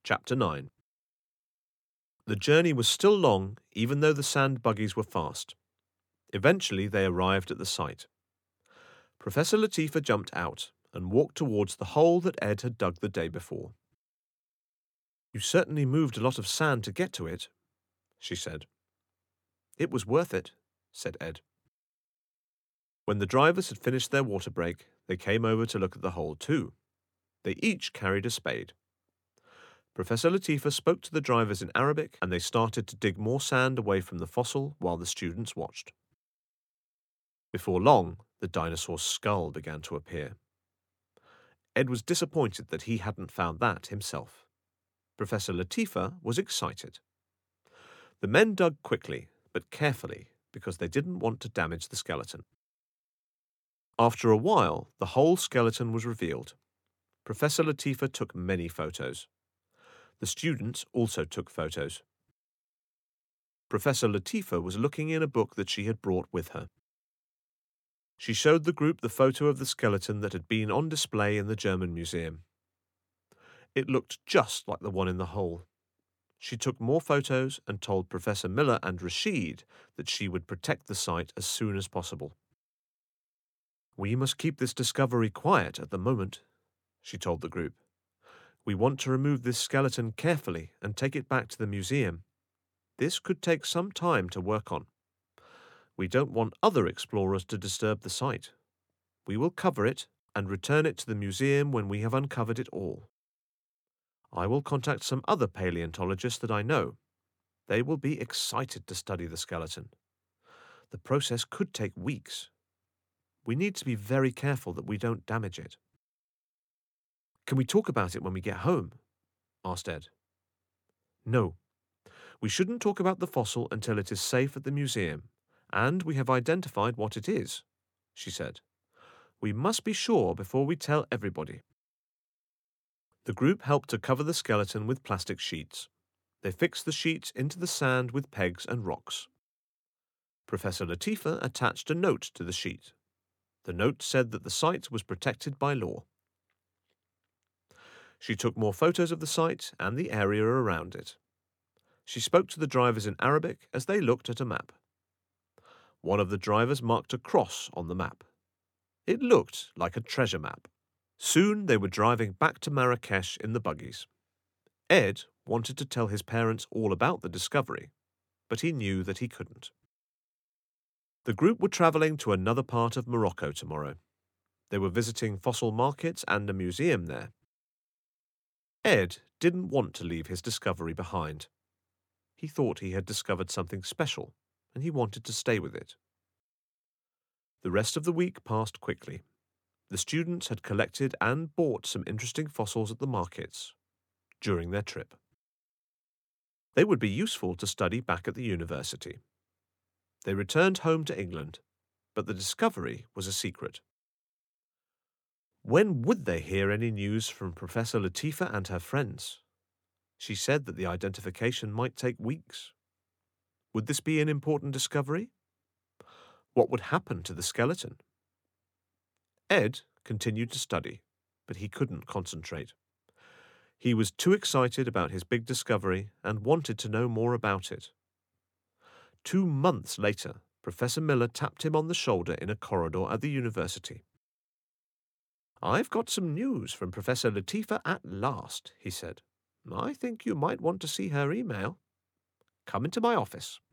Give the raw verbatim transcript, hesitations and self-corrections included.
Chapter nine. The journey was still long, even though the sand buggies were fast. Eventually they arrived at the site. Professor Latifa jumped out and walked towards the hole that Ed had dug the day before. "You certainly moved a lot of sand to get to it," she said. "It was worth it," said Ed. When the drivers had finished their water break, they came over to look at the hole too. They each carried a spade. Professor Latifa spoke to the drivers in Arabic, and they started to dig more sand away from the fossil while the students watched. Before long, the dinosaur's skull began to appear. Ed was disappointed that he hadn't found that himself. Professor Latifa was excited. The men dug quickly, but carefully, because they didn't want to damage the skeleton. After a while, the whole skeleton was revealed. Professor Latifa took many photos. The students also took photos. Professor Latifa was looking in a book that she had brought with her. She showed the group the photo of the skeleton that had been on display in the German museum. It looked just like the one in the hole. She took more photos and told Professor Miller and Rashid that she would protect the site as soon as possible. "We must keep this discovery quiet at the moment," she told the group. "We want to remove this skeleton carefully and take it back to the museum. This could take some time to work on. We don't want other explorers to disturb the site. We will cover it and return it to the museum when we have uncovered it all. I will contact some other paleontologists that I know. They will be excited to study the skeleton. The process could take weeks. We need to be very careful that we don't damage it." "Can we talk about it when we get home?" asked Ed. "No. We shouldn't talk about the fossil until it is safe at the museum, and we have identified what it is," she said. "We must be sure before we tell everybody." The group helped to cover the skeleton with plastic sheets. They fixed the sheets into the sand with pegs and rocks. Professor Latifa attached a note to the sheet. The note said that the site was protected by law. She took more photos of the site and the area around it. She spoke to the drivers in Arabic as they looked at a map. One of the drivers marked a cross on the map. It looked like a treasure map. Soon they were driving back to Marrakesh in the buggies. Ed wanted to tell his parents all about the discovery, but he knew that he couldn't. The group were traveling to another part of Morocco tomorrow. They were visiting fossil markets and a museum there. Ed didn't want to leave his discovery behind. He thought he had discovered something special, and he wanted to stay with it. The rest of the week passed quickly. The students had collected and bought some interesting fossils at the markets during their trip. They would be useful to study back at the university. They returned home to England, but the discovery was a secret. When would they hear any news from Professor Latifa and her friends? She said that the identification might take weeks. Would this be an important discovery? What would happen to the skeleton? Ed continued to study, but he couldn't concentrate. He was too excited about his big discovery and wanted to know more about it. Two months later, Professor Miller tapped him on the shoulder in a corridor at the university. "I've got some news from Professor Latifa at last," he said. "I think you might want to see her email. Come into my office."